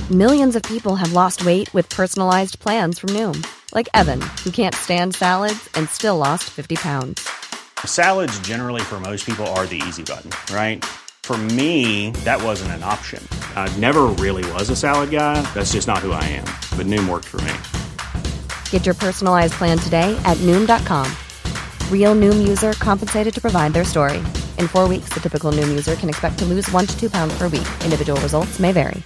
Millions of people have lost weight with personalized plans from Noom. Like Evan, who can't stand salads and still lost 50 pounds. Salads generally for most people are the easy button, right? For me, that wasn't an option. I never really was a salad guy. That's just not who I am. But Noom worked for me. Get your personalized plan today at Noom.com. Real Noom user compensated to provide their story. In 4 weeks, the typical Noom user can expect to lose 1 to 2 pounds per week. Individual results may vary.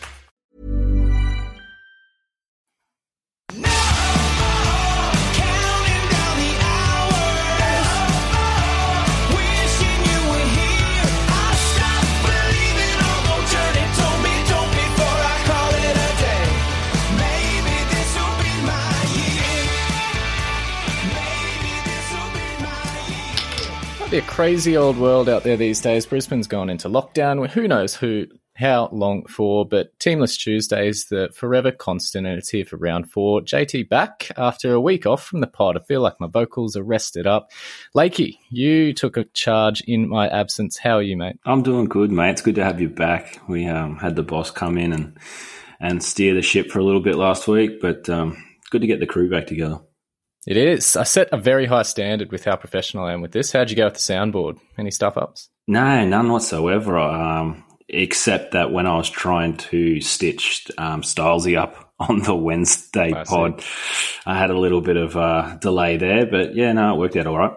Be a crazy old world out there these days. Brisbane's gone into lockdown. Who knows how long for, but Teamless Tuesday is the forever constant, and it's here for round 4. JT back after a week off from the pod. I feel like my vocals are rested up. Lakey, you took a charge in my absence. How are you, mate? I'm doing good, mate. It's good to have you back. We had the boss come in and steer the ship for a little bit last week, but good to get the crew back together. It is. I set a very high standard with how professional I am with this. How'd you go with the soundboard? Any stuff-ups? No, none whatsoever, except that when I was trying to stitch Stylesy up on the Wednesday pod, I had a little bit of a delay there. But, yeah, no, it worked out all right.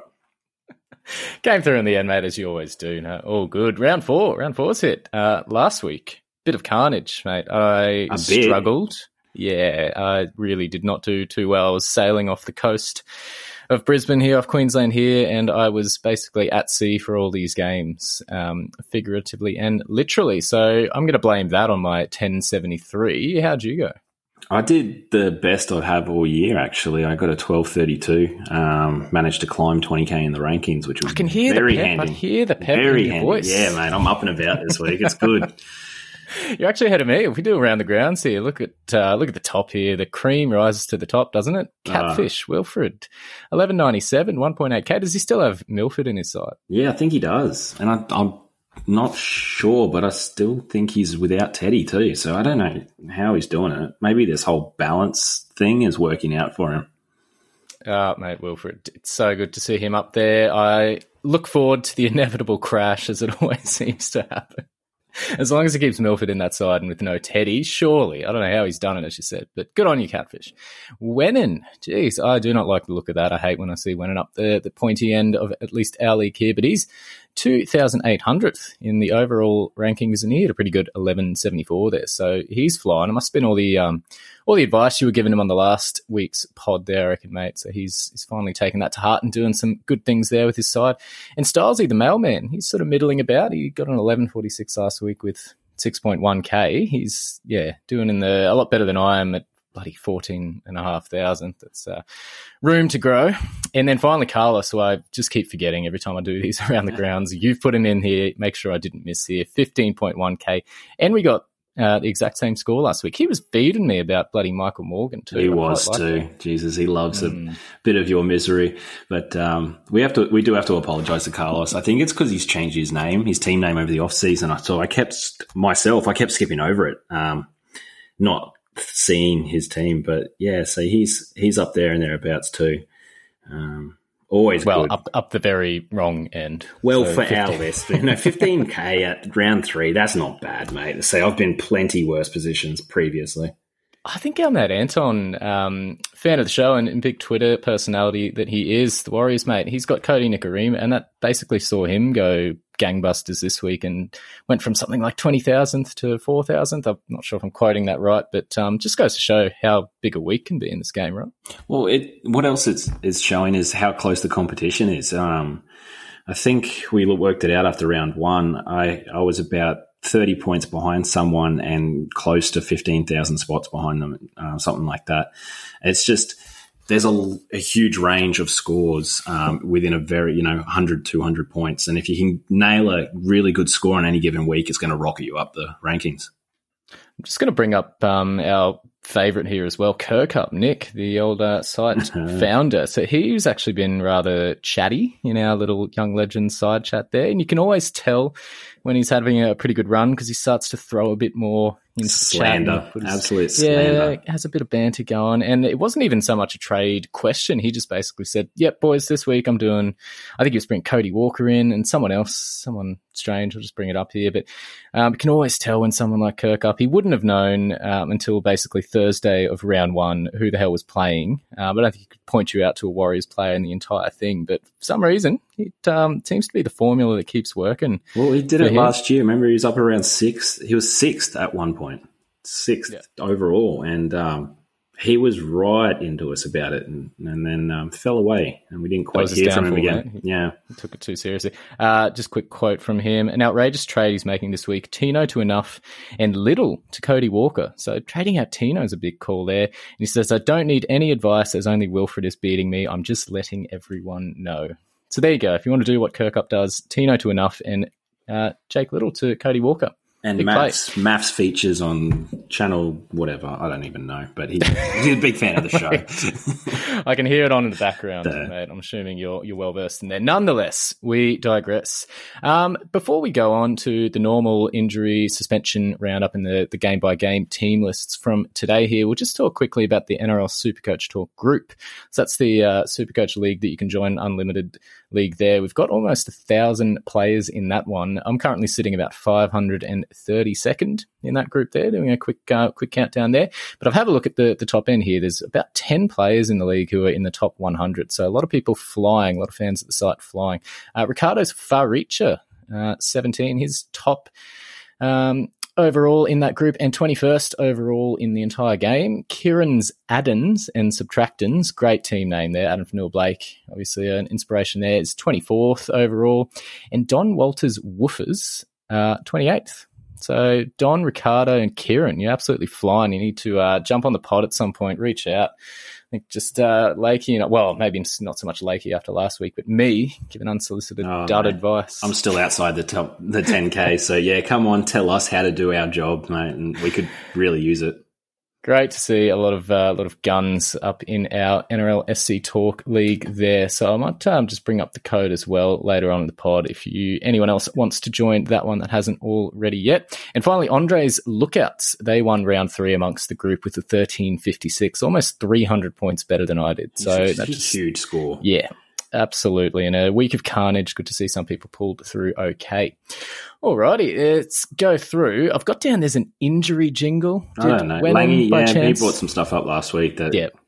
Came through in the end, mate, as you always do. No, all good. Round 4's hit. Last week, bit of carnage, mate. I struggled. Yeah, I really did not do too well. I was sailing off the coast of Brisbane here, off Queensland here, and I was basically at sea for all these games, figuratively and literally. So I'm going to blame that on my 1073. How'd you go? I did the best I'd have all year, actually. I got a 12.32, managed to climb 20K in the rankings, which was very handy. I hear the pep in your voice. Yeah, mate, I'm up and about this week. It's good. You're actually ahead of me. If we do around the grounds here, look at the top here. The cream rises to the top, doesn't it? Catfish, Wilfred, 11.97, 1.8K. Does he still have Milford in his side? Yeah, I think he does. And I'm not sure, but I still think he's without Teddy too. So I don't know how he's doing it. Maybe this whole balance thing is working out for him. Mate, Wilfred, it's so good to see him up there. I look forward to the inevitable crash, as it always seems to happen. As long as he keeps Milford in that side and with no Teddy, surely. I don't know how he's done it, as you said, but good on you, Catfish. Wennon, geez, I do not like the look of that. I hate when I see Wennon up the pointy end of at least our league here, but he's 2,800th in the overall rankings, and he had a pretty good 11.74 there. So he's flying. It must have been all the advice you were giving him on the last week's pod there, I reckon, mate. So he's finally taken that to heart and doing some good things there with his side. And Stylesy, the mailman, he's sort of middling about. He got an 11.46 last week with 6.1K. He's, doing a lot better than I am at bloody 14,500. That's room to grow. And then finally, Carlos, who I just keep forgetting every time I do these around the grounds. You've put him in here. Make sure I didn't miss here. 15.1K. And we got the exact same score last week. He was feeding me about bloody Michael Morgan too. He was too. Jesus, he loves a bit of your misery. But we do have to apologise to Carlos. I think it's because he's changed his team name over the off season. So I kept skipping over it, not seeing his team. But yeah, so he's up there and thereabouts too. Always good. Up the very wrong end. Well, so for 15. Our list, 15K at round 3, that's not bad, mate. Say I've been plenty worse positions previously. I think our mate Anton, fan of the show and big Twitter personality that he is, the Warriors mate, he's got Cody Nikarima, and that basically saw him go gangbusters this week and went from something like 20,000th to 4,000th. I'm not sure if I'm quoting that right, but just goes to show how big a week can be in this game, right? Well, what else it's showing is how close the competition is. I think we worked it out after round 1. I was about 30 points behind someone and close to 15,000 spots behind them, something like that. It's just there's a huge range of scores within a very 100, 200 points. And if you can nail a really good score on any given week, it's going to rocket you up the rankings. I'm just going to bring up our favourite here as well, Kirkup, Nick, the old site founder. So he's actually been rather chatty in our little Young Legends side chat there. And you can always tell when he's having a pretty good run because he starts to throw a bit more Slander. Absolute slander. Yeah, has a bit of banter going. And it wasn't even so much a trade question. He just basically said, yep, boys, this week I think he was bringing Cody Walker in and someone strange, I'll just bring it up here. But you can always tell when someone like Kirkup, he wouldn't have known until basically Thursday of round one who the hell was playing. But I don't think he could point you out to a Warriors player in the entire thing. But for some reason, it seems to be the formula that keeps working. Well, he did it last year. Remember, he was up around 6th. He was 6th at one point. 6th overall, and he was right into us about it, and then fell away, and we didn't quite hear from him again. He took it too seriously. Just a quick quote from him: an outrageous trade he's making this week. Tino to enough, and little to Cody Walker. So trading out Tino is a big call there. And he says, "I don't need any advice, as only Wilfred is beating me. I'm just letting everyone know." So there you go. If you want to do what Kirkup does, Tino to enough, and Jake Little to Cody Walker. And Maths features on channel whatever, I don't even know, but he's a big fan of the show. I can hear it on in the background, mate. I'm assuming you're well versed in there. Nonetheless, we digress. Before we go on to the normal injury suspension roundup and the game by game team lists from today here, we'll just talk quickly about the NRL Supercoach Talk group. So that's the Supercoach League that you can join, unlimited league there. We've got almost 1,000 players in that one. I'm currently sitting about 532nd in that group there, doing a quick countdown there. But I've had a look at the top end here. There's about 10 players in the league who are in the top 100. So a lot of people flying, a lot of fans at the site flying. Ricardo's Faricha, 17, his top overall in that group, and 21st overall in the entire game. Kieran's Addons and Subtractons, great team name there. Adam Fanua-Blake, obviously an inspiration there, is 24th overall. And Don Walters Woofers, 28th. So Don, Ricardo, and Kieran, you're absolutely flying. You need to jump on the pod at some point, reach out. I think just Lakey, well, maybe not so much Lakey after last week, but me giving unsolicited dud advice. I'm still outside the 10K, so yeah, come on, tell us how to do our job, mate, and we could really use it. Great to see a lot of guns up in our NRL SC Talk League there. So I might just bring up the code as well later on in the pod if anyone else wants to join that one that hasn't already yet. And finally, Andre's Lookouts. They won round 3 amongst the group with a 13.56, almost 300 points better than I did. So that's a huge score. Yeah. Absolutely. And a week of carnage. Good to see some people pulled through okay. Alrighty, let's go through. I've got down there's an injury jingle. I don't know. Langy, he brought some stuff up last week.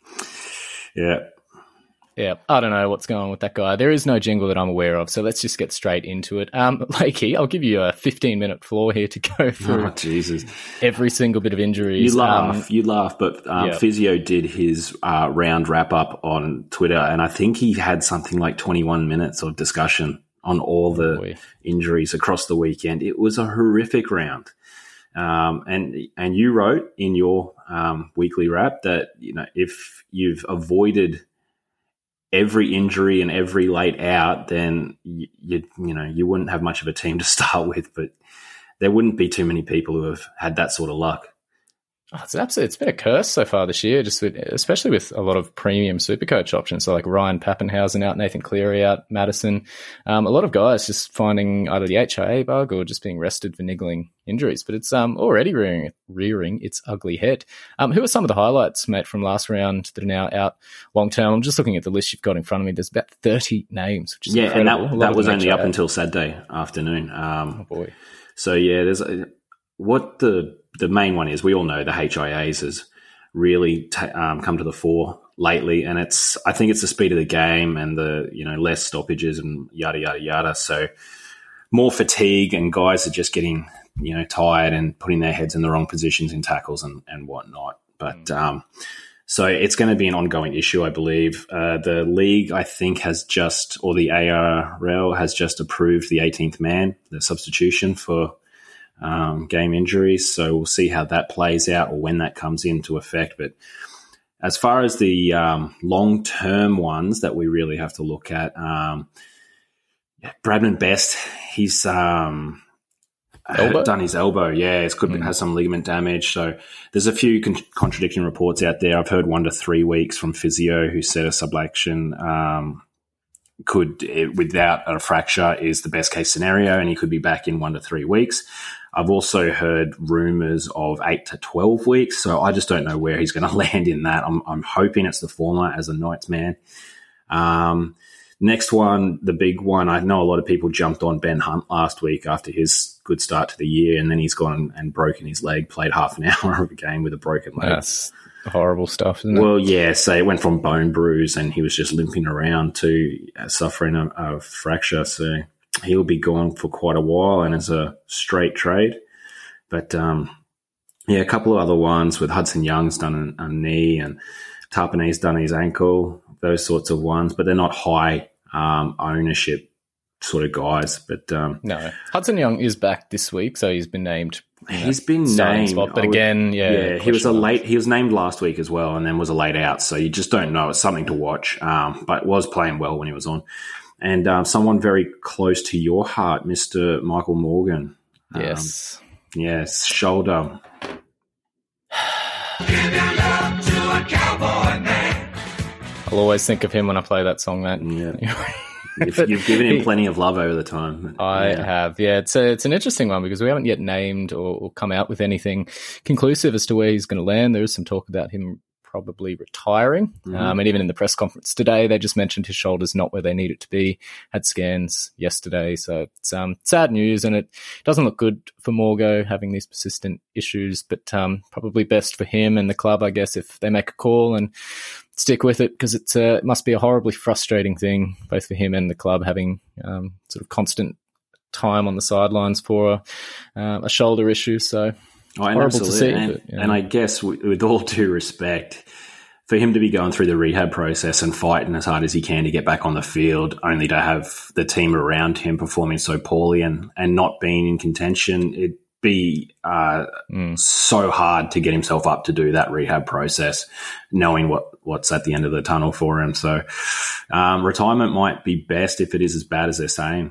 Yeah, I don't know what's going on with that guy. There is no jingle that I'm aware of, so let's just get straight into it. Lakey, I'll give you a 15-minute floor here to go through every single bit of injuries. You laugh, but Physio did his round wrap-up on Twitter, and I think he had something like 21 minutes of discussion on all the injuries across the weekend. It was a horrific round. And you wrote in your weekly wrap that, if you've avoided every injury and every late out, then you wouldn't have much of a team to start with, but there wouldn't be too many people who have had that sort of luck. Oh, it's been a curse so far this year, especially with a lot of premium Supercoach options. So like Ryan Pappenhausen out, Nathan Cleary out, Madison. A lot of guys just finding either the HIA bug or just being rested for niggling injuries. But it's already rearing its ugly head. Who are some of the highlights, mate, from last round that are now out long term? I'm just looking at the list you've got in front of me. There's about 30 names, which is incredible. And that was only up until Saturday afternoon. Oh boy. So yeah, there's what the main one is, we all know the HIAs has really come to the fore lately, and I think it's the speed of the game and the less stoppages and yada yada yada. So more fatigue, and guys are just getting tired and putting their heads in the wrong positions in tackles and whatnot. But so it's going to be an ongoing issue, I believe. The league, I think, or the ARL has just approved the 18th man, the substitution for game injuries. So we'll see how that plays out or when that comes into effect. But as far as the long-term ones that we really have to look at, Bradman Best, he's done his elbow. Yeah, has some ligament damage. So there's a few contradicting reports out there. I've heard 1 to 3 weeks from Physio, who said a subluxation without a fracture, is the best case scenario, and he could be back in 1 to 3 weeks. I've also heard rumours of 8 to 12 weeks, so I just don't know where he's going to land in that. I'm hoping it's the former as a Knights man. Next one, the big one, I know a lot of people jumped on Ben Hunt last week after his good start to the year, and then he's gone and broken his leg, played half an hour of a game with a broken leg. That's horrible stuff, isn't it? Well, yeah, so it went from bone bruise and he was just limping around to suffering a fracture, so he'll be gone for quite a while and it's a straight trade. But, a couple of other ones with Hudson Young's done a knee and Tarpanay's done his ankle, those sorts of ones, but they're not high ownership sort of guys. But no, Hudson Young is back this week, so he's been named. He's been named, spot, but he was late. He was named last week as well, and then was a late out. So you just don't know. It's something to watch, but was playing well when he was on. And someone very close to your heart, Mr. Michael Morgan. Yes, shoulder. Give your love to a cowboy man. I'll always think of him when I play that song, mate. Yeah. You've given him plenty of love over the time. I have, yeah. It's an interesting one because we haven't yet named or come out with anything conclusive as to where he's going to land. There is some talk about him probably retiring. And even in the press conference today, they just mentioned his shoulder's not where they need it to be. Had scans yesterday. So it's sad news, and it doesn't look good for Morgo having these persistent issues, but probably best for him and the club, I guess, if they make a call and stick with it, because it must be a horribly frustrating thing, both for him and the club, having sort of constant time on the sidelines for a shoulder issue. So horrible to see. And I guess with all due respect, for him to be going through the rehab process and fighting as hard as he can to get back on the field, only to have the team around him performing so poorly and not being in contention, it'd be so hard to get himself up to do that rehab process, knowing what's at the end of the tunnel for him. So retirement might be best if it is as bad as they're saying.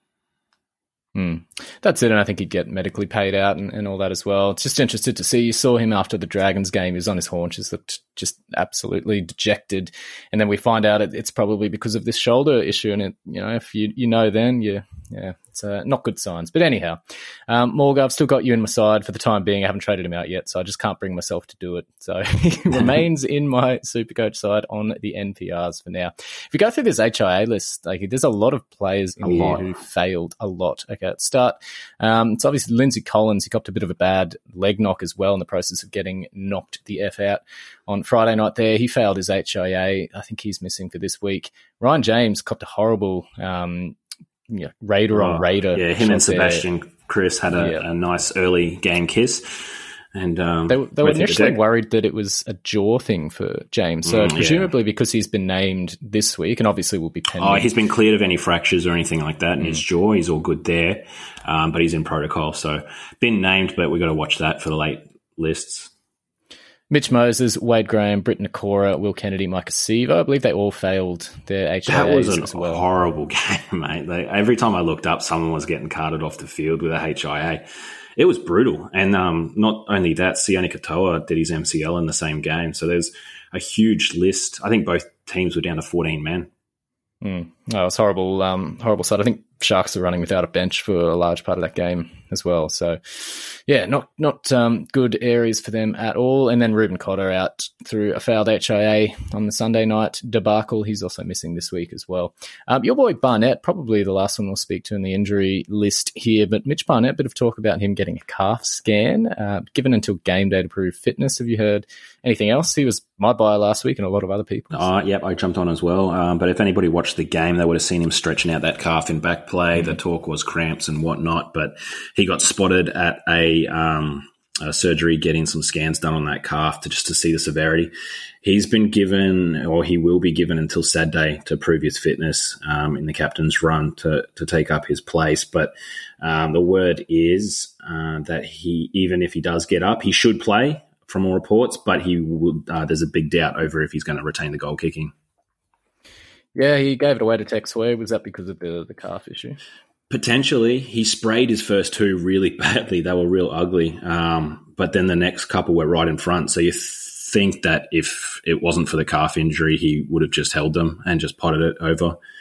That's it, and I think he'd get medically paid out and all that as well. It's just interested to see. You saw him after the Dragons game. He was on his haunches, looked just absolutely dejected. And then we find out it's probably because of this shoulder issue. And it, if you know, then it's not good signs. But anyhow, Morgan, I've still got you in my side for the time being. I haven't traded him out yet, so I just can't bring myself to do it. So he remains in my Supercoach side on the NPRs for now. If you go through this HIA list, there's a lot of players in here who failed a lot. Okay, let's start. It's obviously Lindsay Collins. He copped a bit of a bad leg knock as well in the process of getting knocked the F out on Friday night there. He failed his HIA. I think he's missing for this week. Ryan James copped a horrible Raider on Raider. Yeah, him and Sebastian Chris had a nice early game kiss. And they were initially worried that it was a jaw thing for James. So presumably because he's been named this week and obviously will be pending. Oh, he's been cleared of any fractures or anything like that in his jaw. He's all good there, but he's in protocol. So been named, but we've got to watch that for the late lists. Mitch Moses, Wade Graham, Britt Nakora, Will Kennedy, Mike Asiva. I believe they all failed their HIAs That was as well. Horrible game, mate. Every time I looked up, someone was getting carted off the field with a HIA. It was brutal. And not only that, Sione Katoa did his MCL in the same game. So there's a huge list. I think both teams were down to 14 men. Oh, it's horrible. Horrible side. I think Sharks are running without a bench for a large part of that game as well. So, yeah, not good areas for them at all. And then Ruben Cotter out through a failed HIA on the Sunday night debacle. He's also missing this week as well. Your boy Barnett, probably the last one we'll speak to in the injury list here, but Mitch Barnett, bit of talk about him getting a calf scan, given until game day to prove fitness. Have you heard anything else? He was my buy last week and a lot of other people. Yep, I jumped on as well. But if anybody watched the game, they would have seen him stretching out that calf in back play. The talk was cramps and whatnot, but he got spotted at a surgery getting some scans done on that calf to see the severity. He's been given, or he will be given until Saturday to prove his fitness in the captain's run to take up his place. But the word is that he, even if he does get up, he should play from all reports, but he would. There's a big doubt over if he's going to retain the goal kicking. Yeah, he gave it away to Tex Ware. Was that because of the calf issue? Potentially. He sprayed his first two really badly. They were real ugly. But then the next couple were right in front. So you think that if it wasn't for the calf injury, he would have just held them and just potted it over.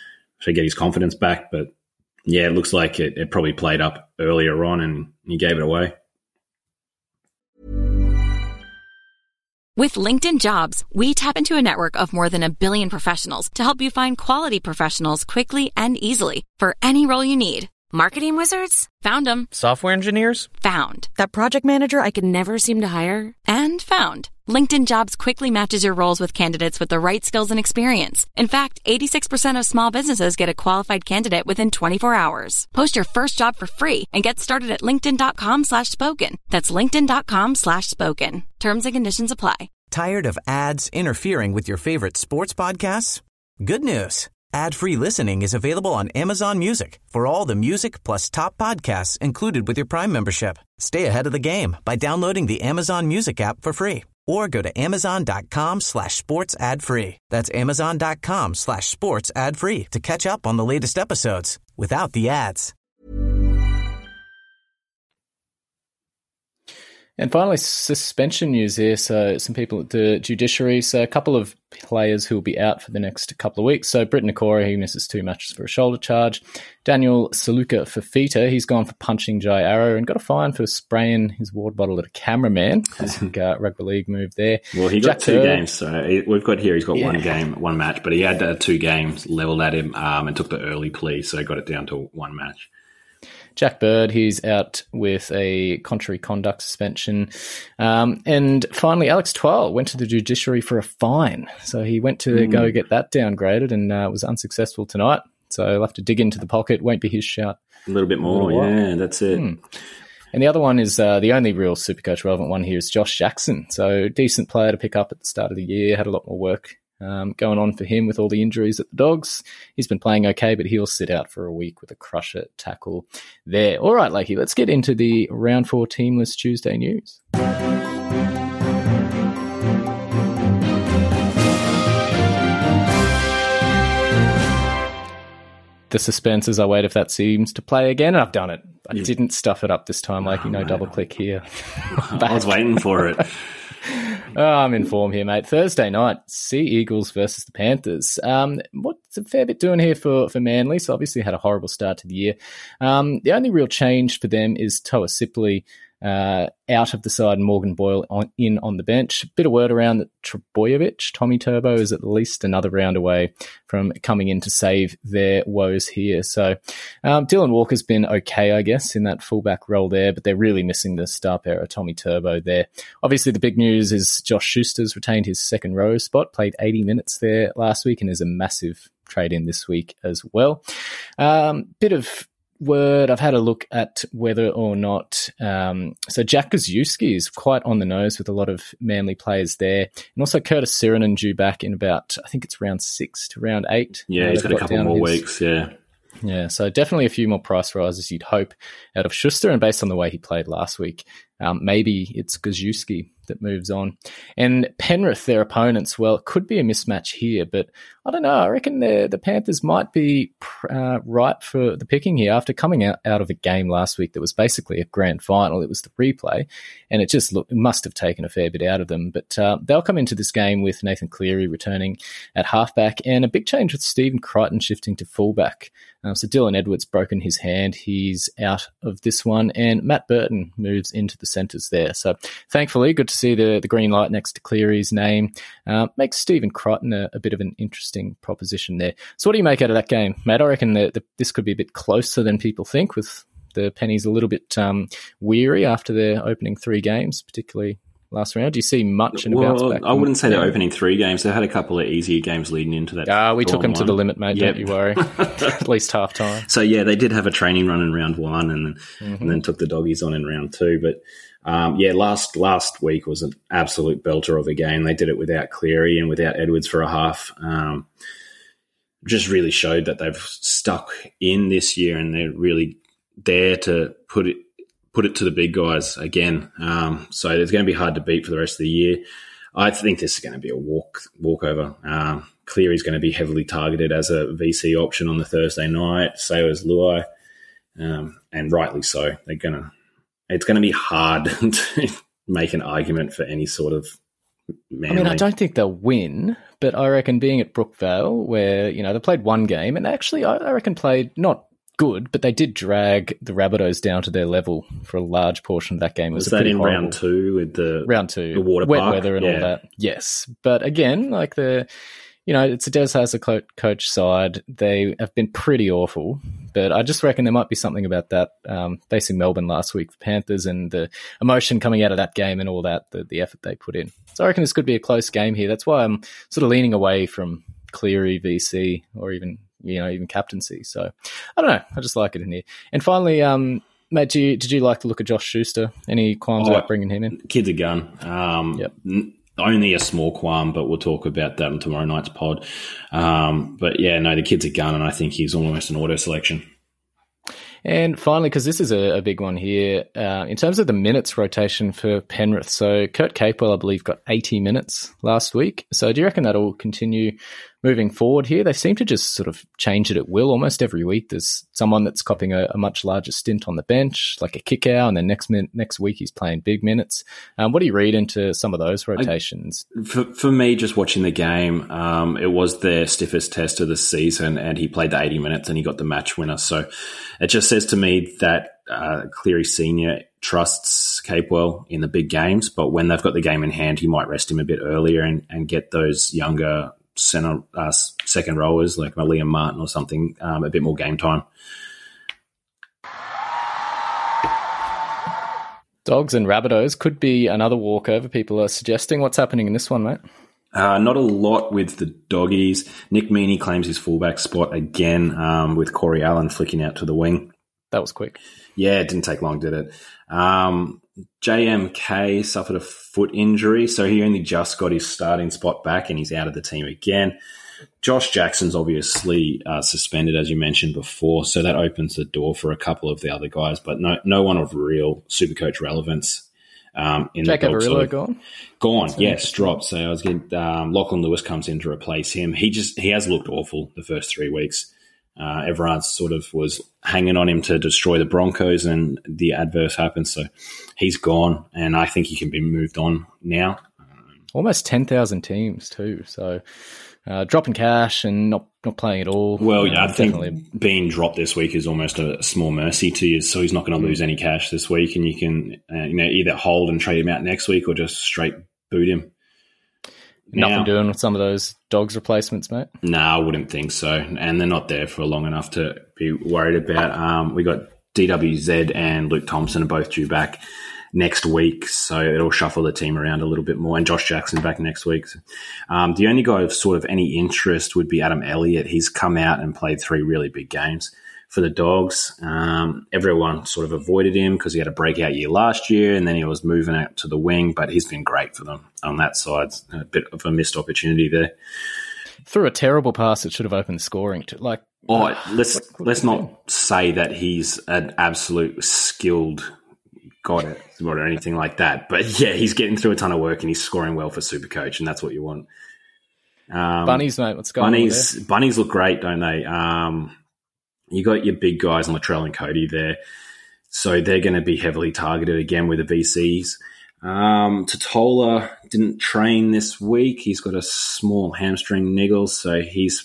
to get his confidence back. But yeah, it looks like it probably played up earlier on and he gave it away. With LinkedIn Jobs, we tap into a network of more than 1 billion professionals to help you find quality professionals quickly and easily for any role you need. Marketing wizards? Found them. Software engineers? Found. That project manager I could never seem to hire? And found. LinkedIn Jobs quickly matches your roles with candidates with the right skills and experience. In fact, 86% of small businesses get a qualified candidate within 24 hours. Post your first job for free and get started at linkedin.com/spoken. That's linkedin.com/spoken. Terms and conditions apply. Tired of ads interfering with your favorite sports podcasts? Good news. Ad-free listening is available on Amazon Music for all the music plus top podcasts included with your Prime membership. Stay ahead of the game by downloading the Amazon Music app for free or go to amazon.com/sports ad free. That's amazon.com/sports ad free to catch up on the latest episodes without the ads. And finally, suspension news here. So some people at the judiciary. So a couple of players who will be out for the next couple of weeks. So Briton Nikora, he misses 2 matches for a shoulder charge. Daniel Saluka Fafita, he's gone for punching Jai Arrow and got a fine for spraying his water bottle at a cameraman. Classic rugby league move there. Well, he got 2 games. So we've got here, he's got 1 game, 1 match, but he had 2 games levelled at him and took the early plea, so he got it down to 1 match. Jack Bird, he's out with a contrary conduct suspension. And finally, Alex Twal went to the judiciary for a fine. So he went to go get that downgraded and was unsuccessful tonight. So he'll have to dig into the pocket. Won't be his shout. A little bit more, yeah, that's it. And the other one is the only real Supercoach relevant one here is Josh Jackson. So decent player to pick up at the start of the year, had a lot more work going on for him with all the injuries at the Dogs. He's been playing okay, but he'll sit out for a week with a crusher tackle there. All right, Lakey, let's get into the Round 4 Teamless Tuesday news. The suspense as I wait if that seems to play again. I've done it. I didn't stuff it up this time, Lakey. No double click here. I was waiting for it. I'm in form here, mate. Thursday night, Sea Eagles versus the Panthers. What's a fair bit doing here for Manly? So obviously had a horrible start to the year. The only real change for them is Toa Sipley out of the side and Morgan Boyle in on the bench. Bit of word around that Trbojevic, Tommy Turbo, is at least another round away from coming in to save their woes here. So Dylan Walker's been okay, I guess, in that fullback role there, but they're really missing the star pair of Tommy Turbo there. Obviously, the big news is Josh Schuster's retained his second row spot, played 80 minutes there last week and is a massive trade in this week as well. Bit of word, I've had a look at whether or not so Jack Gosiewski is quite on the nose with a lot of Manly players there, and also Curtis Sirenen due back in about, I think it's round 6 to round 8. Yeah, he's got a couple more weeks. Yeah, so definitely a few more price rises you'd hope out of Schuster, and based on the way he played last week, maybe it's Gosiewski that moves on. And Penrith, their opponents, well, it could be a mismatch here, but I don't know. I reckon the Panthers might be ripe for the picking here after coming out of a game last week that was basically a grand final. It was the replay, and it must have taken a fair bit out of them. But they'll come into this game with Nathan Cleary returning at halfback and a big change with Stephen Crichton shifting to fullback. So Dylan Edwards broken his hand. He's out of this one, and Matt Burton moves into the centres there. So thankfully, good to see the green light next to Cleary's name. Makes Stephen Crichton a bit of an interesting proposition there. So what do you make out of that game, mate? I reckon that this could be a bit closer than people think, with the Pennies a little bit weary after their opening 3 games, particularly last round. Do you see much in a bounce back? I wouldn't say they're opening 3 games. They had a couple of easier games leading into that. We took them to the limit, mate. Yep. Don't you worry. At least half time. So yeah, they did have a training run in round 1 and then took the Doggies on in round 2. But last week was an absolute belter of a game. They did it without Cleary and without Edwards for a half. Just really showed that they've stuck in this year and they're really there to put it to the big guys again. So it's going to be hard to beat for the rest of the year. I think this is going to be a walkover. Cleary's going to be heavily targeted as a VC option on the Thursday night. So is Luai, and rightly so. It's going to be hard to make an argument for any sort of Manly. I mean, I don't think they'll win, but I reckon being at Brookvale, where, you know, they played one game and actually, I reckon played not good, but they did drag the Rabbitohs down to their level for a large portion of that game. Was that in round 2 with the water wet park? weather and all that? Yes, but again, like it's a Des Hasler coach side. They have been pretty awful, but I just reckon there might be something about that facing Melbourne last week, the Panthers, and the emotion coming out of that game and all that, the effort they put in. So I reckon this could be a close game here. That's why I'm sort of leaning away from Cleary, VC, or even captaincy. So I don't know. I just like it in here. And finally, Matt, did you like the look of Josh Schuster? Any qualms about bringing him in? Kid's a gun. Yep. Only a small qualm, but we'll talk about that on tomorrow night's pod. But yeah, no, the kid's a gun, and I think he's almost an auto selection. And finally, because this is a big one here, in terms of the minutes rotation for Penrith, so Kurt Capewell, I believe, got 80 minutes last week. So do you reckon that'll continue moving forward here? They seem to just sort of change it at will almost every week. There's someone that's copping a much larger stint on the bench, like a kick-out, and then next week he's playing big minutes. What do you read into some of those rotations? For me, just watching the game, it was their stiffest test of the season, and he played the 80 minutes and he got the match winner. So it just says to me that Cleary Senior trusts Capewell in the big games, but when they've got the game in hand, he might rest him a bit earlier and get those younger second rowers like Liam Martin or something a bit more game time. Dogs and Rabbitohs could be another walkover, people are suggesting. What's happening in this one, mate? Not a lot with the Doggies. Nick Meaney claims his fullback spot again with Corey Allen flicking out to the wing. That was quick. Yeah, it didn't take long, did it? JMK suffered a foot injury, so he only just got his starting spot back and he's out of the team again. Josh Jackson's obviously suspended, as you mentioned before, so that opens the door for a couple of the other guys, but no one of real Supercoach relevance. In Jack the dog Averillo side. gone? Gone, yes, dropped. So I was getting Lachlan Lewis comes in to replace him. He has looked awful the first 3 weeks. Everard sort of was hanging on him to destroy the Broncos, and the adverse happened. So he's gone, and I think he can be moved on now. Almost 10,000 teams too. So dropping cash and not playing at all. Well, I think being dropped this week is almost a small mercy to you. So he's not going to lose any cash this week, and you can either hold and trade him out next week or just straight boot him. Nothing doing with some of those Dogs replacements, mate? No, I wouldn't think so. And they're not there for long enough to be worried about. We got DWZ and Luke Thompson are both due back next week, so it'll shuffle the team around a little bit more. And Josh Jackson back next week. The only guy of sort of any interest would be Adam Elliott. He's come out and played 3 really big games for the Dogs. Everyone sort of avoided him because he had a breakout year last year, and then he was moving out to the wing, but he's been great for them on that side. A bit of a missed opportunity there. Through a terrible pass, it should have opened the scoring. Let's not say that he's an absolute skilled god or anything like that, but yeah, he's getting through a ton of work and he's scoring well for Supercoach, and that's what you want. Bunnies, mate, what's going on there? Bunnies look great, don't they? You got your big guys, Latrell and Cody there. So they're going to be heavily targeted again with the VCs. Totola didn't train this week. He's got a small hamstring niggle, so he's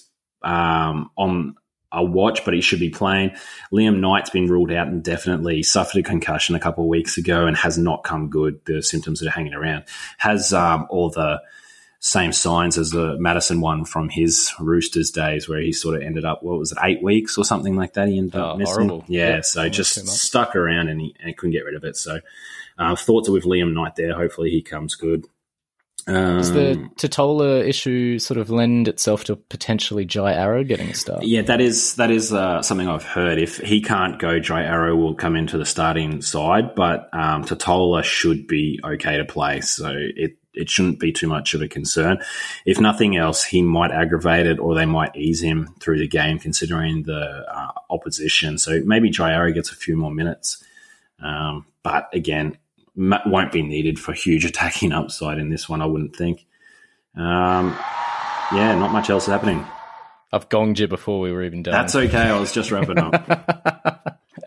on a watch, but he should be playing. Liam Knight's been ruled out indefinitely. He suffered a concussion a couple of weeks ago and has not come good. The symptoms that are hanging around. Has all the same signs as the Madison one from his Roosters days, where he sort of ended up, 8 weeks or something like that he ended up missing? Horrible. Yeah, so just stuck around and he couldn't get rid of it. So thoughts are with Liam Knight there. Hopefully he comes good. Does the Totola issue sort of lend itself to potentially Jai Arrow getting a start? Yeah, that is something I've heard. If he can't go, Jai Arrow will come into the starting side, but Totola should be okay to play, so it shouldn't be too much of a concern. If nothing else, he might aggravate it or they might ease him through the game considering the opposition. So maybe Jai Arrow gets a few more minutes. But again, won't be needed for huge attacking upside in this one, I wouldn't think. Not much else happening. I've gonged you before we were even done. That's okay. I was just wrapping up.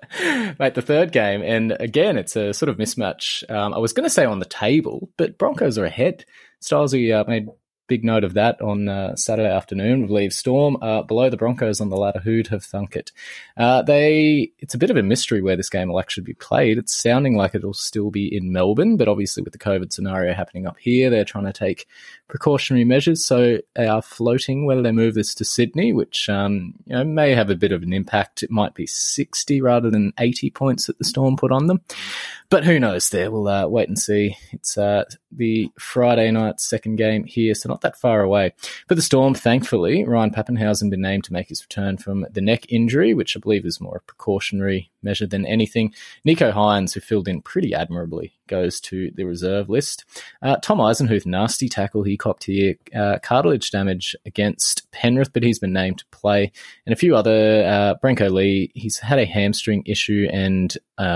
Mate, the third game, and again, it's a sort of mismatch. I was going to say on the table, but Broncos are ahead. Stylesy made big note of that on Saturday afternoon. We leave Storm below the Broncos on the ladder. Who'd have thunk it? It's a bit of a mystery where this game will actually be played. It's sounding like it'll still be in Melbourne, but obviously with the COVID scenario happening up here, they're trying to take precautionary measures. So they are floating whether they move this to Sydney, which may have a bit of an impact. It might be 60 rather than 80 points that the Storm put on them. But who knows there? We'll wait and see. It's the Friday night second game here, so not that far away. For the Storm, thankfully, Ryan Pappenhausen been named to make his return from the neck injury, which I believe is more a precautionary measure than anything. Nico Hines, who filled in pretty admirably, goes to the reserve list. Tom Eisenhuth, nasty tackle he copped here. Cartilage damage against Penrith, but he's been named to play. And a few other, Branko Lee, he's had a hamstring issue and,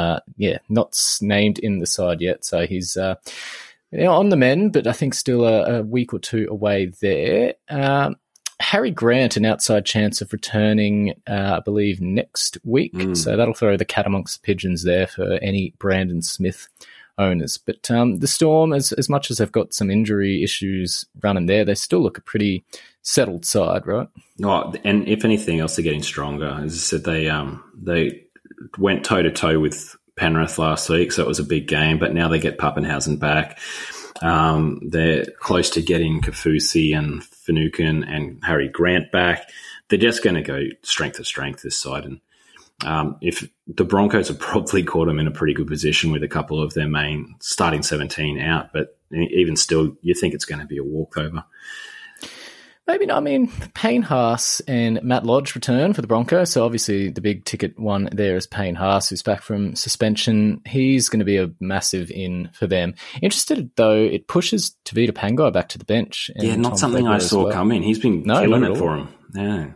not named in the side yet. So he's on the mend, but I think still a week or two away there. Harry Grant, an outside chance of returning, I believe, next week. So that'll throw the cat amongst the pigeons there for any Brandon Smith owners. But the Storm, as much as they've got some injury issues running there, they still look a pretty settled side, right? Oh, and if anything else, they're getting stronger. As I said, they went toe-to-toe with Penrith last week, so it was a big game, but now they get Pappenhausen back. They're close to getting Kaufusi and Finucane and Harry Grant back. They're just going to go strength to strength this side. And if the Broncos have probably caught them in a pretty good position with a couple of their main starting 17 out, but even still, you think it's going to be a walkover. Maybe not. I mean, Payne Haas and Matt Lodge return for the Broncos. So obviously the big ticket one there is Payne Haas, who's back from suspension. He's going to be a massive in for them. Interested, though, it pushes Tavita Pangai back to the bench. Yeah, not something I saw coming. He's been killing it for him. Yeah.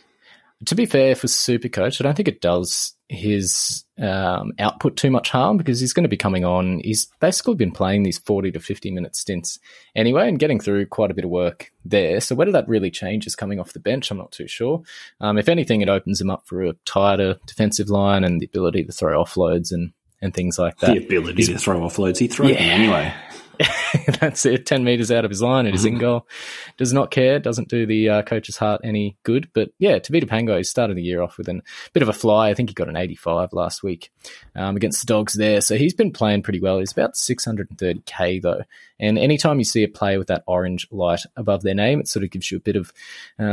To be fair, for Supercoach, I don't think it does his output too much harm because he's going to be coming on. He's basically been playing these 40 to 50-minute stints anyway and getting through quite a bit of work there. So whether that really changes coming off the bench, I'm not too sure. If anything, it opens him up for a tighter defensive line and the ability to throw offloads and things like that. The ability to throw offloads. He throws them anyway. That's it, 10 metres out of his line, it is in goal. Does not care, doesn't do the coach's heart any good. But yeah, Tavita Pangai started the year off with a bit of a fly. I think he got an 85 last week against the Dogs there. So he's been playing pretty well. He's about 630k though. And anytime you see a player with that orange light above their name, it sort of gives you a bit of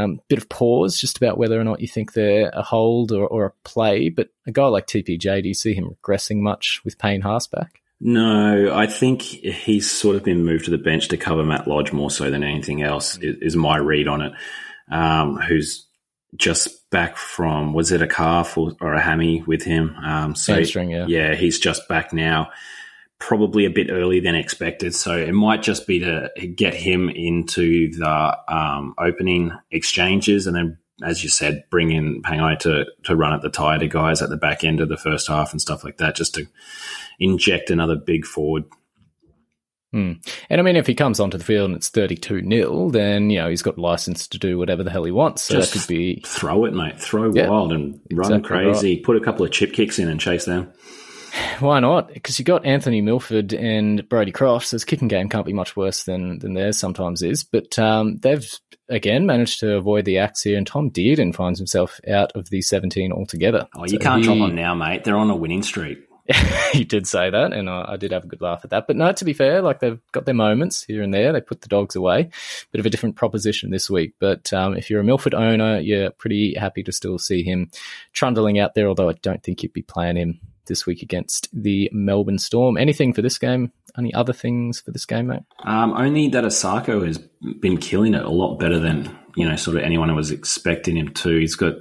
pause just about whether or not you think they're a hold or a play. But a guy like TPJ, do you see him regressing much with Payne Haas back? No, I think he's sort of been moved to the bench to cover Matt Lodge more so than anything else, is my read on it, who's just back from, was it a calf or a hammy with him? Hamstring, yeah. Yeah, he's just back now, probably a bit earlier than expected. So it might just be to get him into the opening exchanges and then, as you said, bring in Pangai to run at the tighter guys at the back end of the first half and stuff like that, just to inject another big forward. And I mean, if he comes onto the field and it's 32-0, then, he's got license to do whatever the hell he wants. So just that could be... throw it, mate. Throw wild and run exactly crazy. Right. Put a couple of chip kicks in and chase them. Why not? Because you got Anthony Milford and Brody Croft, so his kicking game can't be much worse than theirs sometimes is. But they've, again, managed to avoid the axe here, and Tom Dearden finds himself out of the 17 altogether. Oh, you can't drop them now, mate. They're on a winning streak. He did say that, and I did have a good laugh at that. But no, to be fair, they've got their moments here and there. They put the Dogs away. Bit of a different proposition this week. But if you're a Milford owner, you're pretty happy to still see him trundling out there, although I don't think you'd be playing him this week against the Melbourne Storm. Anything for this game? Any other things for this game, mate? Only that Asako has been killing it a lot better than, sort of anyone was expecting him to. He's got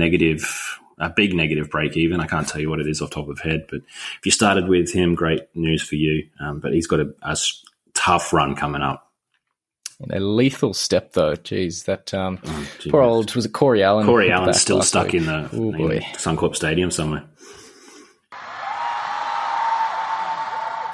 a big negative break even. I can't tell you what it is off the top of head, but if you started with him, great news for you. But he's got a tough run coming up. And a lethal step, though. Jeez, that poor old, was it Corey Allen? Corey Allen's still stuck in the Suncorp Stadium somewhere.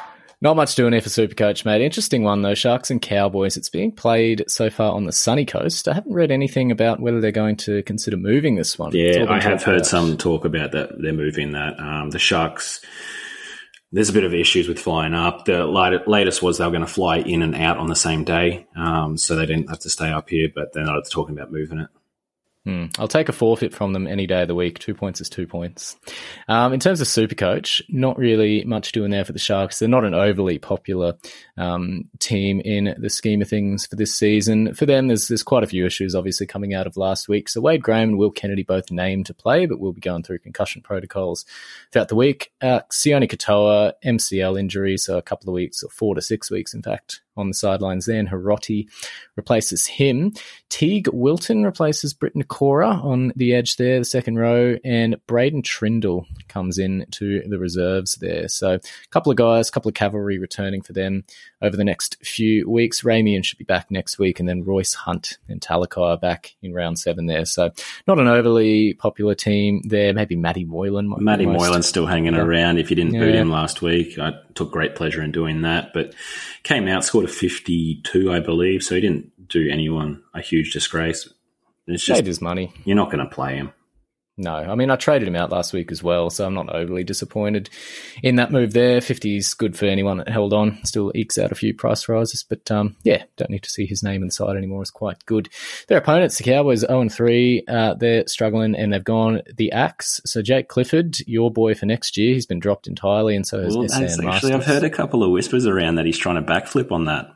Not much doing here for Supercoach, mate. Interesting one, though. Sharks and Cowboys. It's being played so far on the sunny coast. I haven't read anything about whether they're going to consider moving this one. Yeah, I have heard some talk about that. They're moving that. The Sharks, there's a bit of issues with flying up. The latest was they were going to fly in and out on the same day, so they didn't have to stay up here, but they're not talking about moving it. I'll take a forfeit from them any day of the week. 2 points is 2 points. In terms of Supercoach, not really much doing there for the Sharks. They're not an overly popular team in the scheme of things for this season. For them, there's quite a few issues, obviously, coming out of last week. So Wade Graham and Will Kennedy both named to play, but we'll be going through concussion protocols throughout the week. Sione Katoa, MCL injury, so a couple of weeks, or 4 to 6 weeks, in fact, on the sidelines there, and Hiroti replaces him. Teague Wilton replaces Britton Cora on the edge there, the second row, and Braden Trindle comes in to the reserves there. So a couple of guys, a couple of cavalry returning for them over the next few weeks. Ramian should be back next week, and then Royce Hunt and Talakai are back in round 7 there. So not an overly popular team there. Maybe Matty Moylan. Matty Moylan's still hanging around. If you didn't boot him last week, I took great pleasure in doing that, but came out, scored a 52, I believe, so he didn't do anyone a huge disgrace. It's just, saved his money. You're not going to play him. No, I mean, I traded him out last week as well, so I'm not overly disappointed in that move there. 50 is good for anyone that held on. Still ekes out a few price rises, but don't need to see his name inside anymore. It's quite good. Their opponents, the Cowboys, 0-3. They're struggling, and they've gone the axe. So Jake Clifford, your boy for next year, he's been dropped entirely, and so has SAN Masters. I've heard a couple of whispers around that he's trying to backflip on that.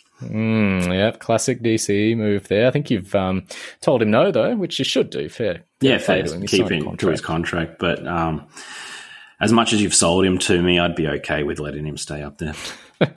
Classic DC move there. I think you've told him no, though, which you should do. Fair to him. Keep him to his contract. But as much as you've sold him to me, I'd be okay with letting him stay up there.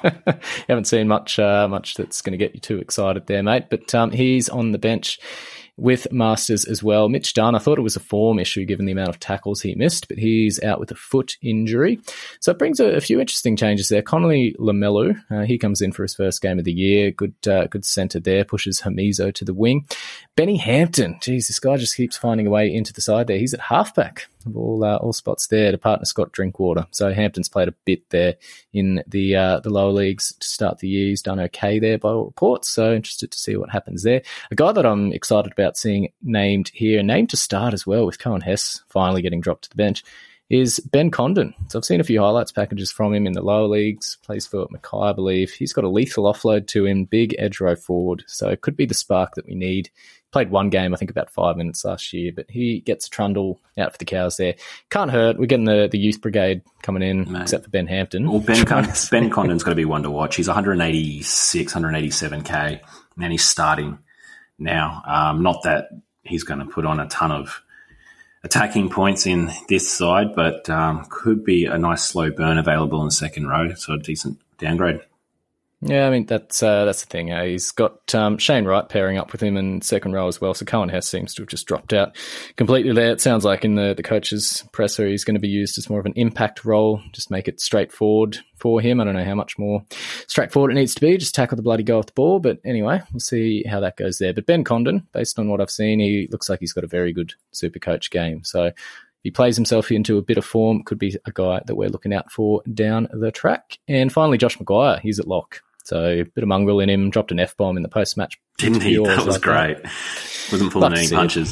Haven't seen much that's going to get you too excited there, mate. But he's on the bench with Masters as well. Mitch Dunn, I thought it was a form issue given the amount of tackles he missed, but he's out with a foot injury. So it brings a few interesting changes there. Connolly Lamelu, he comes in for his first game of the year. Good centre there, pushes Hamizo to the wing. Benny Hampton, geez, this guy just keeps finding a way into the side there. He's at halfback of all spots there to partner Scott Drinkwater. So Hampton's played a bit there in the lower leagues to start the year. He's done okay there by all reports, so interested to see what happens there. A guy that I'm excited about seeing named here, named to start as well, with Cohen Hess finally getting dropped to the bench, is Ben Condon. So I've seen a few highlights packages from him in the lower leagues, plays for Mackay, I believe. He's got a lethal offload to him, big edge row forward, so it could be the spark that we need. Played one game, I think about 5 minutes last year, but he gets Trundle out for the Cows there. Can't hurt. We're getting the youth brigade coming in, except for Ben Hampton. Well, Ben Condon's got to be one to watch. He's 186, 187K, and he's starting now. Not that he's going to put on a ton of attacking points in this side, but could be a nice slow burn available in the second row, so a decent downgrade. Yeah, I mean, that's the thing. He's got Shane Wright pairing up with him in second row as well, so Cohen Hess seems to have just dropped out completely there. It sounds like in the coach's presser he's going to be used as more of an impact role, just make it straightforward for him. I don't know how much more straightforward it needs to be, just tackle the bloody goal with the ball, but anyway, we'll see how that goes there. But Ben Condon, based on what I've seen, he looks like he's got a very good Supercoach game, so he plays himself into a bit of form, could be a guy that we're looking out for down the track. And finally, Josh Maguire, he's at lock. So a bit of mongrel in him, dropped an F-bomb in the post-match. Didn't he? That was great. Wasn't pulling any punches.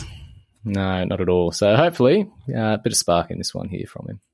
No, not at all. So hopefully a bit of spark in this one here from him.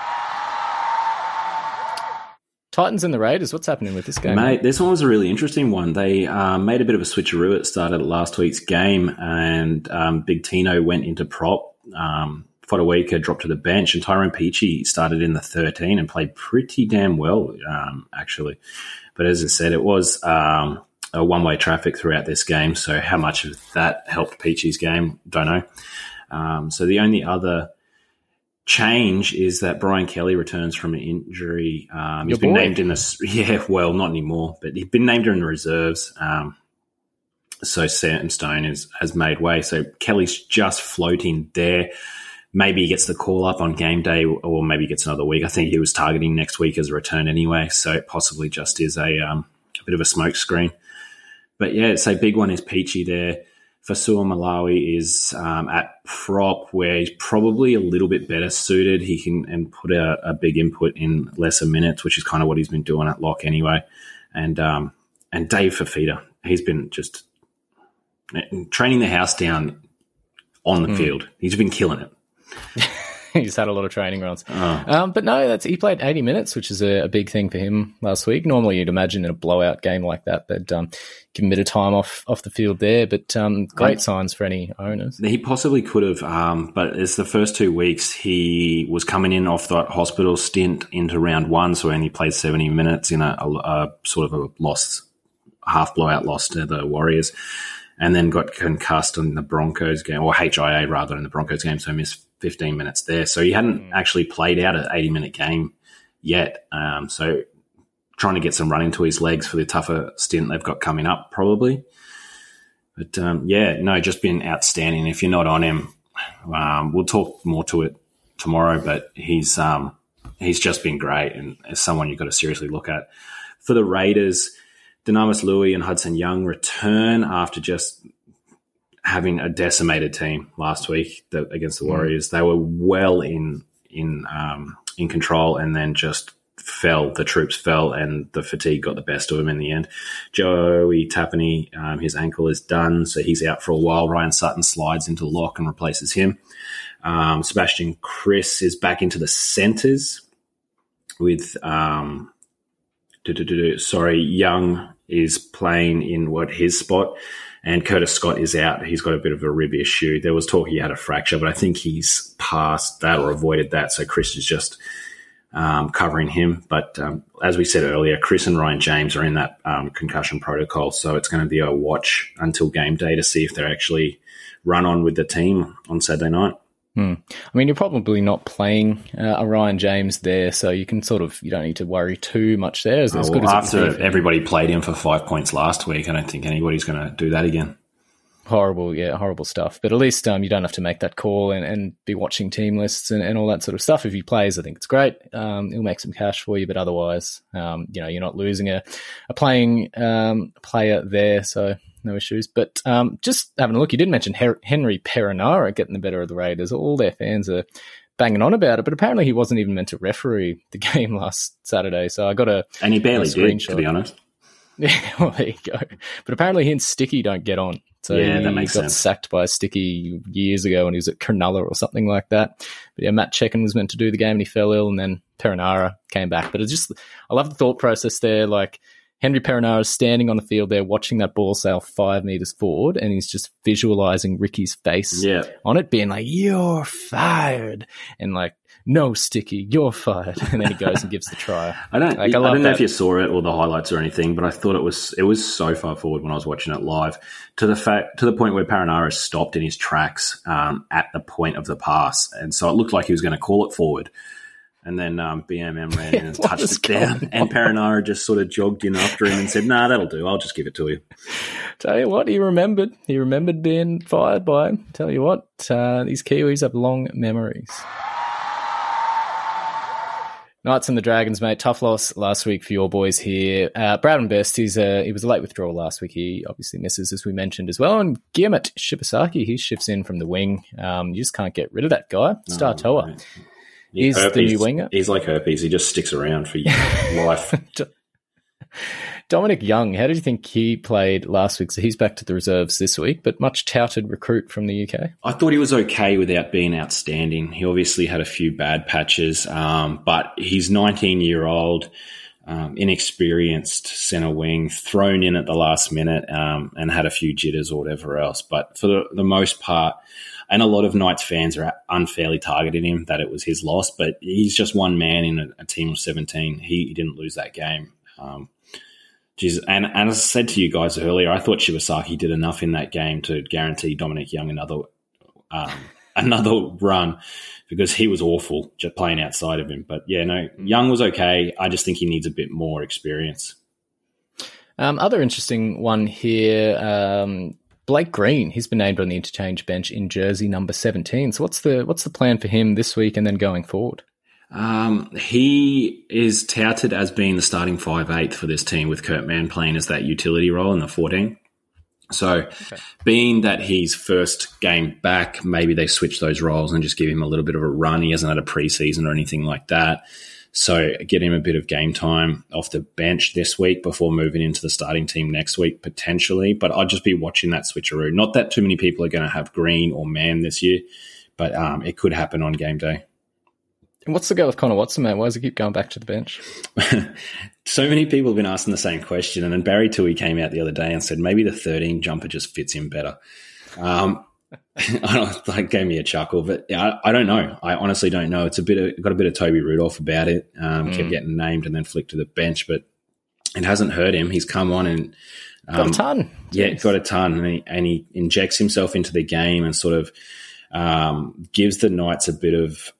Titans and the Raiders, what's happening with this game? Mate, this one was a really interesting one. They made a bit of a switcheroo at the start of last week's game, and Big Tino went into prop. Fodaweika dropped to the bench, and Tyrone Peachy started in the 13 and played pretty damn well, actually. But as I said, it was a one-way traffic throughout this game, so how much of that helped Peachy's game, don't know. So the only other change is that Brian Kelly returns from an injury. He's been named in this, not anymore, but he's been named in the reserves. So Sam Stone has made way. So Kelly's just floating there. Maybe he gets the call up on game day, or maybe he gets another week. I think he was targeting next week as a return anyway, so it possibly just is a bit of a smoke screen. But yeah, so big one is Peachy there. Fasua Malawi is at prop, where he's probably a little bit better suited. He can and put a big input in lesser minutes, which is kind of what he's been doing at lock anyway. And Dave Fafita, he's been just training the house down on the field. He's been killing it. He's had a lot of training runs. But no, he played 80 minutes, which is a big thing for him last week. Normally you'd imagine in a blowout game like that, they'd give him a bit of time off the field there, but great signs for any owners. He possibly could have, but it's the first 2 weeks he was coming in off that hospital stint into round one, so he only played 70 minutes in a sort of a half blowout loss to the Warriors, and then got concussed in the Broncos game, or HIA rather, in the Broncos game, so missed 15 minutes there. So he hadn't actually played out an 80-minute game yet. So trying to get some run into his legs for the tougher stint they've got coming up, probably. But, just been outstanding. If you're not on him, we'll talk more to it tomorrow, but he's just been great and is someone you've got to seriously look at. For the Raiders, Dynamis Louis and Hudson Young return after just having a decimated team last week against the Warriors. They were well in control and then just fell. The troops fell and the fatigue got the best of him in the end. Joey Tapani, his ankle is done, so he's out for a while. Ryan Sutton slides into lock and replaces him. Sebastian Chris is back into the centres with Young is playing in his spot. And Curtis Scott is out. He's got a bit of a rib issue. There was talk he had a fracture, but I think he's passed that or avoided that. So Chris is just covering him. But as we said earlier, Chris and Ryan James are in that concussion protocol. So it's going to be a watch until game day to see if they're actually run on with the team on Saturday night. I mean, you're probably not playing a Ryan James there, so you can you don't need to worry too much there. After everybody played him for 5 points last week, I don't think anybody's going to do that again. Horrible stuff. But at least you don't have to make that call and be watching team lists and all that sort of stuff. If he plays, I think it's great. He'll make some cash for you, but otherwise, you're not losing a playing player there, so no issues. But just having a look, you did mention Henry Perinara getting the better of the Raiders. All their fans are banging on about it, but apparently he wasn't even meant to referee the game last Saturday. So I got and he barely did, to be honest. Yeah, well, there you go. But apparently he and Sticky don't get on. So yeah, that makes sense. He got sacked by Sticky years ago when he was at Cronulla or something like that. But yeah, Matt Checken was meant to do the game and he fell ill, and then Perinara came back. But I love the thought process there. Like, Henry Perinara is standing on the field there watching that ball sail 5 metres forward, and he's just visualising Ricky's face on it, being like, "You're fired," and like, "No, Sticky, you're fired," and then he goes and gives the try. I don't know if you saw it or the highlights or anything, but I thought it was so far forward when I was watching it live to the point where Perinara stopped in his tracks at the point of the pass, and so it looked like he was going to call it forward. And then BMM ran in and touched it down, and Perinara just sort of jogged in after him and said, "Nah, that'll do. I'll just give it to you." Tell you what, he remembered. He remembered being fired by him. Tell you what, these Kiwis have long memories. Knights and the Dragons, mate. Tough loss last week for your boys here. Bradman Best, he was a late withdrawal last week. He obviously misses, as we mentioned as well. And Guillemot Shibasaki, he shifts in from the wing. You just can't get rid of that guy. Star Toa. He's the new winger. He's like herpes. He just sticks around for life. Dominic Young, how did you think he played last week? So he's back to the reserves this week, but much touted recruit from the UK. I thought he was okay without being outstanding. He obviously had a few bad patches, but he's 19-year-old, inexperienced centre wing, thrown in at the last minute and had a few jitters or whatever else. But for the most part, and a lot of Knights fans are unfairly targeting him that it was his loss, but he's just one man in a team of 17. He didn't lose that game. And as I said to you guys earlier, I thought Shibasaki did enough in that game to guarantee Dominic Young another run, because he was awful just playing outside of him. But yeah, no, Young was okay. I just think he needs a bit more experience. Other interesting one here, Blake Green, he's been named on the interchange bench in jersey number 17. So what's the plan for him this week and then going forward? He is touted as being the starting 5'8" for this team, with Kurt Mann playing as that utility role in the 14. So being that he's first game back, maybe they switch those roles and just give him a little bit of a run. He hasn't had a preseason or anything like that. So get him a bit of game time off the bench this week before moving into the starting team next week, potentially. But I'll just be watching that switcheroo. Not that too many people are going to have Green or Mann this year, but it could happen on game day. And what's the go with Connor Watson, mate? Why does he keep going back to the bench? So many people have been asking the same question. And then Barry Toohey came out the other day and said maybe the 13 jumper just fits him better. Gave me a chuckle, but I don't know. I honestly don't know. It's got a bit of Toby Rudolph about it. Kept getting named and then flicked to the bench, but it hasn't hurt him. He's come on and got a ton. Yeah, got a ton, and he injects himself into the game and sort of gives the Knights a bit of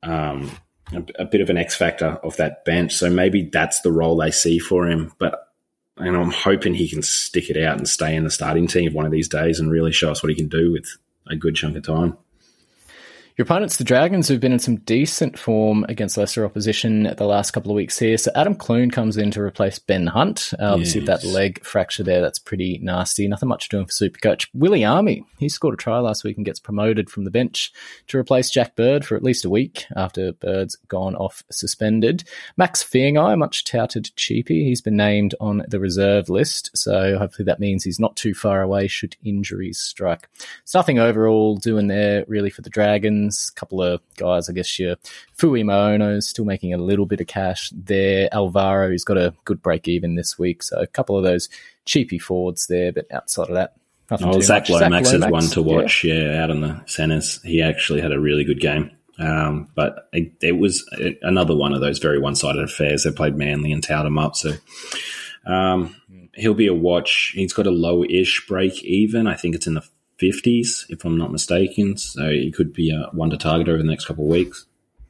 an X factor off that bench. So maybe that's the role they see for him. But I'm hoping he can stick it out and stay in the starting team one of these days and really show us what he can do with a good chunk of time. Your opponents, the Dragons, who've been in some decent form against lesser opposition the last couple of weeks here. So Adam Clune comes in to replace Ben Hunt. Obviously, that leg fracture there, that's pretty nasty. Nothing much doing for Supercoach. Willie Army, he scored a try last week and gets promoted from the bench to replace Jack Bird for at least a week after Bird's gone off suspended. Max Feagai, much touted cheapie, he's been named on the reserve list. So hopefully that means he's not too far away should injuries strike. It's nothing overall doing there really for the Dragons. A couple of guys, I guess your Fui Maono still making a little bit of cash there. Alvaro, who's got a good break even this week. So a couple of those cheapy forwards there, but outside of that, nothing too Zach much. Lomax is one to watch, out on the centres. He actually had a really good game. But it was another one of those very one-sided affairs. They played Manly and towed him up. So he'll be a watch. He's got a low-ish break even. I think it's in the 50s, if I'm not mistaken. So he could be one to target over the next couple of weeks.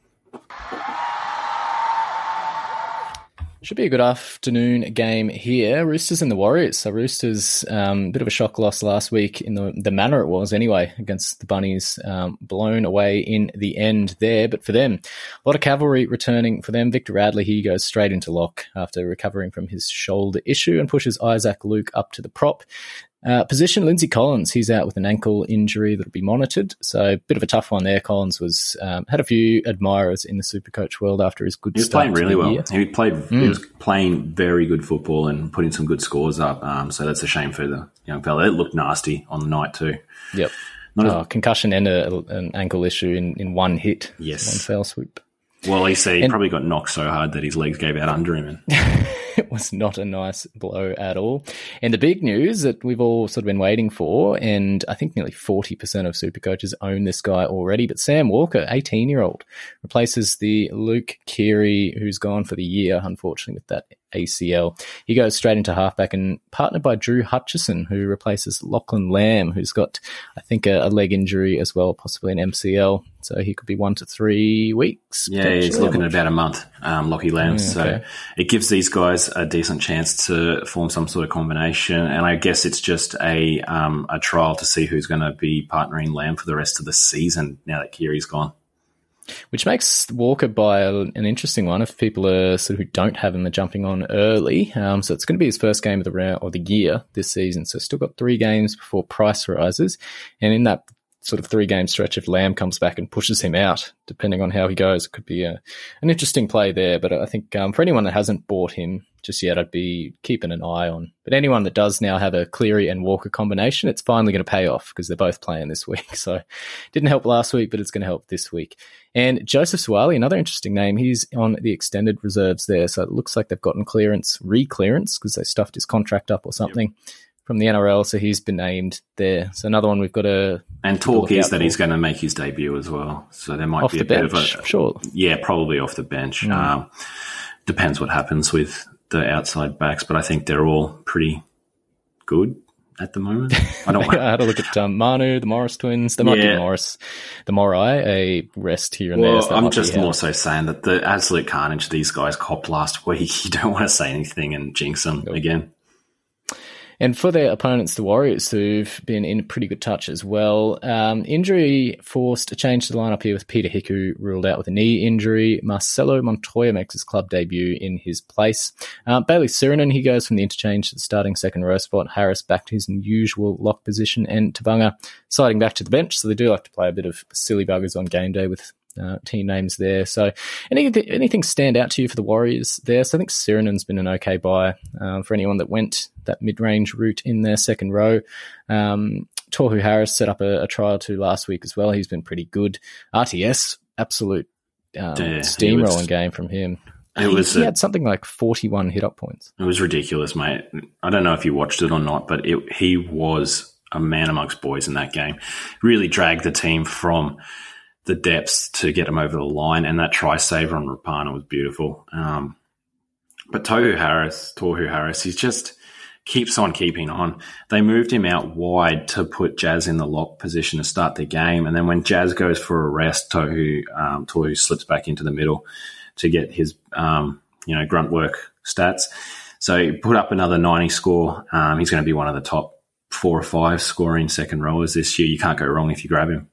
Should be a good afternoon game here. Roosters and the Warriors. So Roosters, bit of a shock loss last week in the manner it was anyway against the Bunnies, blown away in the end there. But for them, a lot of cavalry returning for them. Victor Radley, he goes straight into lock after recovering from his shoulder issue and pushes Isaac Luke up to the prop. Position, Lindsay Collins, he's out with an ankle injury that'll be monitored. So a bit of a tough one there. Collins was had a few admirers in the Supercoach world after his good start. He was playing really well. He was playing very good football and putting some good scores up. So that's a shame for the young fella. It looked nasty on the night too. Yep. Concussion and an ankle issue in one hit. Yes. One fell swoop. Well, he probably got knocked so hard that his legs gave out under him. It was not a nice blow at all. And the big news that we've all sort of been waiting for, and I think nearly 40% of Supercoaches own this guy already, but Sam Walker, 18-year-old, replaces the Luke Keary, who's gone for the year, unfortunately, with that ACL. He goes straight into halfback and partnered by Drew Hutchison, who replaces Lachlan Lamb, who's got, I think, a leg injury as well, possibly an MCL. So he could be 1 to 3 weeks. Yeah, he's looking at about a month, Lockie Lamb. Okay. So it gives these guys a decent chance to form some sort of combination. And I guess it's just a trial to see who's going to be partnering Lamb for the rest of the season now that Keary's gone. Which makes Walker by an interesting one if people are sort of who don't have him are jumping on early. So it's going to be his first game of the round or the year this season. So still got 3 games before price rises. And in that sort of 3-game stretch, if Lamb comes back and pushes him out, depending on how he goes, it could be an interesting play there. But I think for anyone that hasn't bought him just yet, I'd be keeping an eye on. But anyone that does now have a Cleary and Walker combination, it's finally going to pay off because they're both playing this week. So didn't help last week, but it's going to help this week. And Joseph Suaalii, another interesting name. He's on the extended reserves there. So it looks like they've gotten re-clearance because they stuffed his contract up or something. Yep. From the NRL, so he's been named there. So another one we've got to... And talk is that he's going to make his debut as well. So there might be a bit of a... Sure. Yeah, probably off the bench. Depends what happens with the outside backs, but I think they're all pretty good at the moment. I had a look at Manu, the Morris twins. They might give the Morai a rest here and there. So I'm just more so saying that the absolute carnage these guys copped last week, you don't want to say anything and jinx them again. And for their opponents, the Warriors, who've been in pretty good touch as well, injury forced a change to the lineup here with Peter Hiku ruled out with a knee injury. Marcelo Montoya makes his club debut in his place. Bailey Sirinen, he goes from the interchange to the starting second row spot. Harris back to his usual lock position, and Tabanga sliding back to the bench. So they do like to play a bit of silly buggers on game day with team names there. So anything stand out to you for the Warriors there? So I think Sirinen's been an okay buy for anyone that went that mid-range route in their second row. Tohu Harris set up a trial too last week as well. He's been pretty good. RTS, absolute steamrolling game from him. He had something like 41 hit-up points. It was ridiculous, mate. I don't know if you watched it or not, but he was a man amongst boys in that game. Really dragged the team from the depths to get him over the line, and that try saver on Rapana was beautiful. But Tohu Harris, he just keeps on keeping on. They moved him out wide to put Jazz in the lock position to start the game, and then when Jazz goes for a rest, Tohu slips back into the middle to get his grunt work stats. So he put up another 90 score. He's going to be one of the top 4 or 5 scoring second rowers this year. You can't go wrong if you grab him.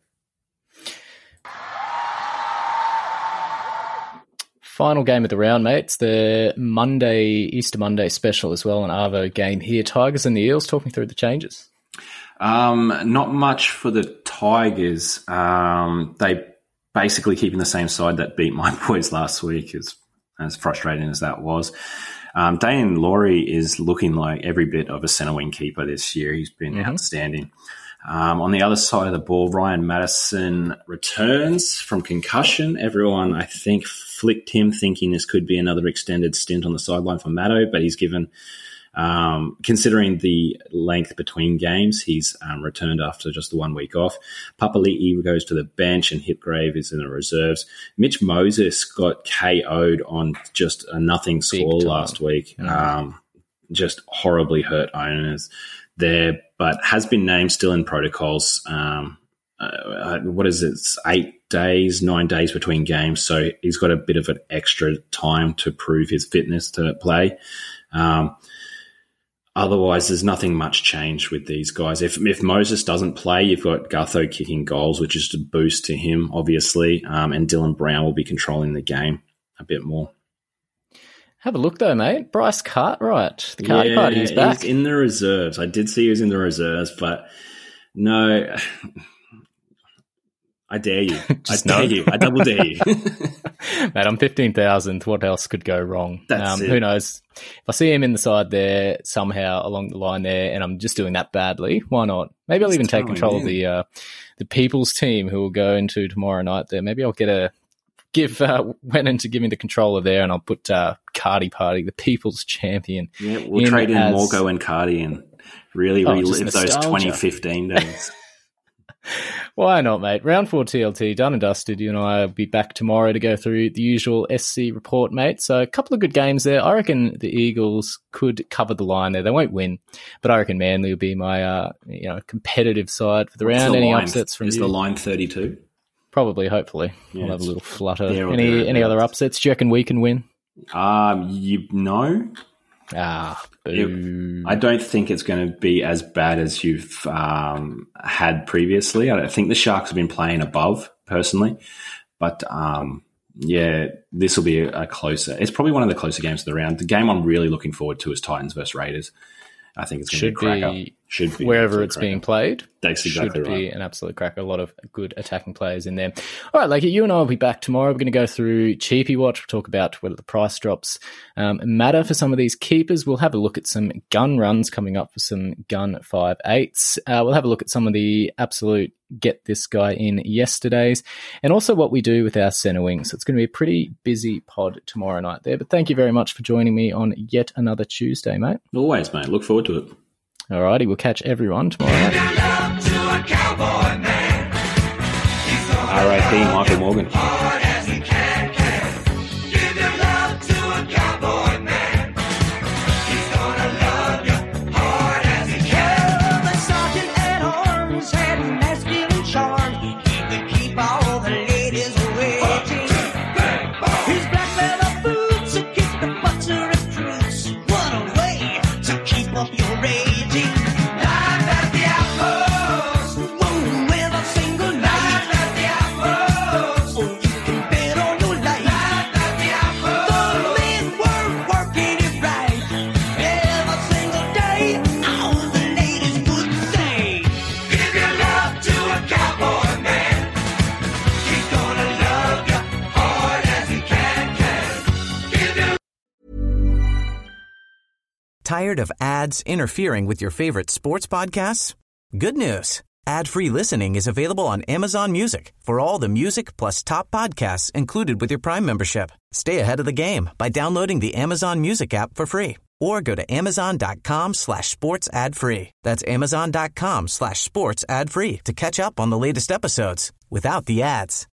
Final game of the round, mates. The Easter Monday special as well, an Arvo game here. Tigers and the Eels, talk me through the changes. Not much for the Tigers. They basically keeping the same side that beat my boys last week, as frustrating as that was. Dane Laurie is looking like every bit of a centre wing keeper this year. He's been outstanding. On the other side of the ball, Ryan Madison returns from concussion. Everyone, I think, flicked him thinking this could be another extended stint on the sideline for Maddo, but he's given, considering the length between games, he's returned after just the 1 week off. Papali'i goes to the bench and Hipgrave is in the reserves. Mitch Moses got KO'd on just a nothing score last week. Just horribly hurt owners there, but has been named still in protocols. What is it? It's 9 days between games. So he's got a bit of an extra time to prove his fitness to play. Otherwise, there's nothing much changed with these guys. If Moses doesn't play, you've got Gutho kicking goals, which is a boost to him, obviously. And Dylan Brown will be controlling the game a bit more. Have a look, though, mate. Bryce Cartwright. The Carty Party is back. He's in the reserves. I did see he was in the reserves, but no, I dare you. I double dare you. Mate, I'm 15,000th. What else could go wrong? Who knows? If I see him in the side there somehow along the line there and I'm just doing that badly, why not? Maybe I'll even take control of the People's team who will go into tomorrow night there. Maybe I'll give Wennon to give me the controller there, and I'll put Carty Party, the People's Champion. Yeah, we'll trade in Morgo and Carty and really relive those 2015 days. Why not, mate? Round 4 TLT, done and dusted. You and I will be back tomorrow to go through the usual SC report, mate. So a couple of good games there. I reckon the Eagles could cover the line there. They won't win, but I reckon Manly will be my competitive side for the round. Any upsets from you? Is the line 32? Probably, hopefully. Yeah, we'll have a little flutter. Any other upsets? Do you reckon we can win? No. Boo. I don't think it's going to be as bad as you've had previously. I think the Sharks have been playing above, personally. But, this will be a closer. It's probably one of the closer games of the round. The game I'm really looking forward to is Titans versus Raiders. I think it's going to be a cracker. Should be wherever it's being played. That's exactly right. Should be an absolute cracker. A lot of good attacking players in there. All right, Lakey, you and I will be back tomorrow. We're going to go through Cheapy Watch. We'll talk about whether the price drops matter for some of these keepers. We'll have a look at some gun runs coming up for some gun 5/8s. We'll have a look at some of the absolute get this guy in yesterdays, and also what we do with our centre wing. So it's going to be a pretty busy pod tomorrow night there. But thank you very much for joining me on yet another Tuesday, mate. Always, mate. Look forward to it. All righty, we'll catch everyone tomorrow night. R.I.P. Michael Morgan. What a way to keep up your raging. Tired of ads interfering with your favorite sports podcasts? Good news. Ad-free listening is available on Amazon Music for all the music plus top podcasts included with your Prime membership. Stay ahead of the game by downloading the Amazon Music app for free or go to amazon.com/sports ad free. That's amazon.com/sports ad free to catch up on the latest episodes without the ads.